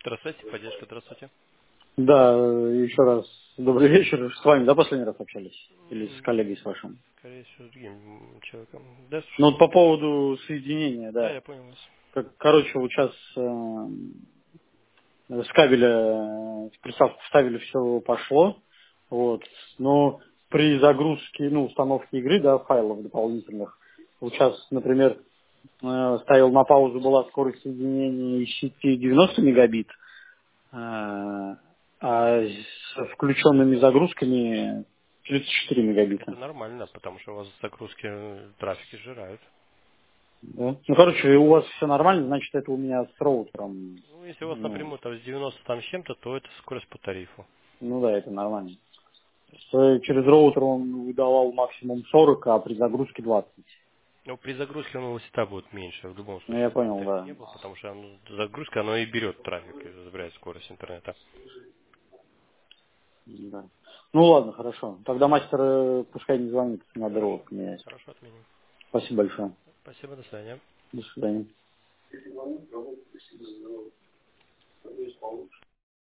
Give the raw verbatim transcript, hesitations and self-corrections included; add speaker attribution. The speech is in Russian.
Speaker 1: Здравствуйте, поддержка, здравствуйте.
Speaker 2: Да, еще раз добрый вечер. С вами, да, последний раз общались? Или с
Speaker 1: М,
Speaker 2: коллегой с вашим?
Speaker 1: Скорее всего, с другим человеком. Да,
Speaker 2: Ну
Speaker 1: слушаю.
Speaker 2: вот по поводу соединения,
Speaker 1: Да,
Speaker 2: да.
Speaker 1: я понял вас.
Speaker 2: Как- Короче, вот сейчас с кабеля э, приставку вставили, все пошло. Вот. Но при загрузке, ну, установке игры, да, файлов дополнительных, вот сейчас, например, э, ставил на паузу, была скорость соединения из сети девяносто мегабит, а а с включенными загрузками тридцать четыре
Speaker 1: Это
Speaker 2: мегабита.
Speaker 1: нормально, потому что у вас загрузки э, трафики сжирают.
Speaker 2: Да? Ну, короче, у вас все нормально, значит, это у меня с роутером.
Speaker 1: Ну, если у вас
Speaker 2: Ну,
Speaker 1: напрямую там с девяноста там с чем-то, то это скорость по тарифу.
Speaker 2: ну да, это нормально. Э, Через роутер он выдавал максимум сорок, а при загрузке двадцать.
Speaker 1: Но при загрузке он всегда будет меньше, в любом
Speaker 2: Ну, я
Speaker 1: случае, какой бы
Speaker 2: понял,
Speaker 1: тариф
Speaker 2: да.
Speaker 1: не был, потому что оно- загрузка, оно и берет трафик, и забирает скорость интернета.
Speaker 2: Да. Ну ладно, хорошо. Тогда мастер э, пускай не звонит, надо
Speaker 1: Хорошо,
Speaker 2: роутер менять.
Speaker 1: хорошо, отменим.
Speaker 2: Спасибо большое.
Speaker 1: Спасибо, до свидания.
Speaker 2: До свидания.